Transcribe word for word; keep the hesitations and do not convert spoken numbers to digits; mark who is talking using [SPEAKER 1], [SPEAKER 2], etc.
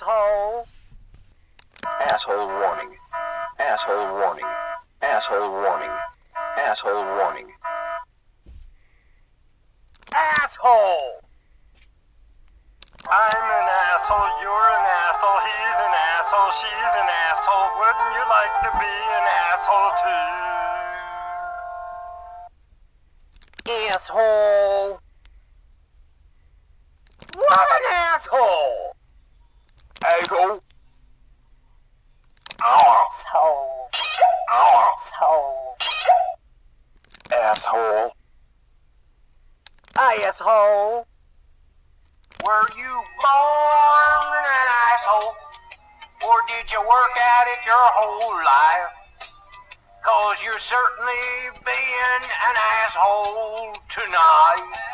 [SPEAKER 1] Asshole.
[SPEAKER 2] Asshole warning. Asshole warning. Asshole warning. Asshole warning.
[SPEAKER 1] Asshole. I'm an asshole, you're an asshole, he's an asshole, she's an asshole. Wouldn't you like to be an asshole too? Asshole. What an asshole!
[SPEAKER 2] Asshole.
[SPEAKER 1] Asshole. Asshole.
[SPEAKER 2] Asshole.
[SPEAKER 1] Asshole. Were you born an asshole? Or did you work at it your whole life? Cause you're certainly being an asshole tonight.